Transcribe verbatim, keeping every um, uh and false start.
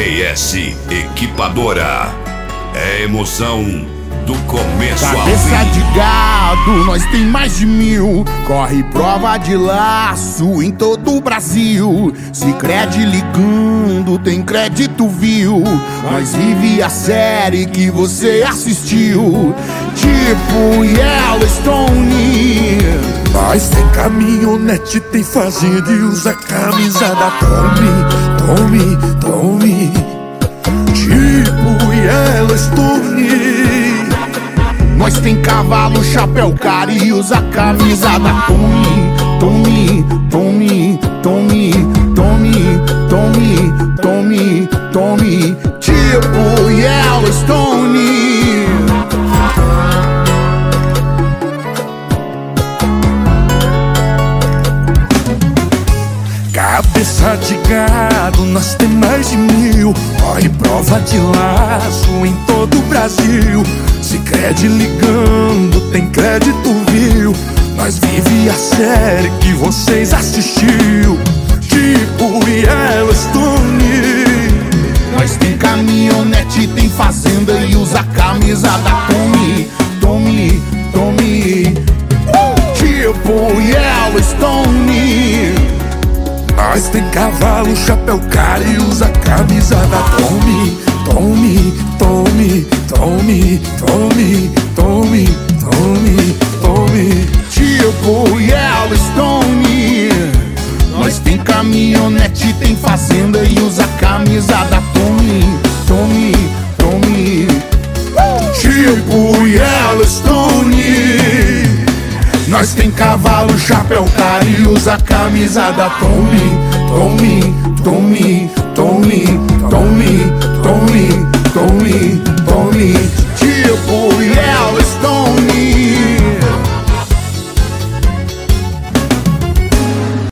B S Equipadora. É emoção do começo ao fim. Cabeça de gado, nós tem mais de mil. Corre prova de laço em todo o Brasil. Sicredi ligando, tem crédito, viu? Nós vive a série que você assistiu, tipo Yellowstone. Nós tem caminhonete, tem fazenda e usa camisa da Tommy, Tommy, Tommy. Tipo Yellowstone. Nós tem cavalo, chapéu, cara e usa camisa da Tommy, Tommy, Tommy, Tommy, Tommy, Tommy, Tommy, Tommy. Tipo Yellowstone. Cabeça de gado, nós tem mais de mil. Olhe prova de laço em todo o Brasil. Sicredi ligando, tem crédito, viu? Nós vive a série que vocês assistiu, tipo Yellowstone. Nós tem caminhonete, tem fazenda e usa camisa da Tommy, Tommy, Tommy. Tipo Yellowstone. Nós tem cavalo, chapéu, cara e usa camisa da Tommy, Tommy, Tommy, Tommy, Tommy, Tommy, Tommy, Tommy. Tipo Yellowstone. Nós tem caminhonete, tem fazenda e usa camisa da Tommy, Tommy, Tommy. Tipo Yellowstone. Nós tem cavalo, chapéu, cara e usa camisa da Tommy, Tommy, Tommy, Tommy, Tommy, Tommy, Tommy, Tommy. Tipo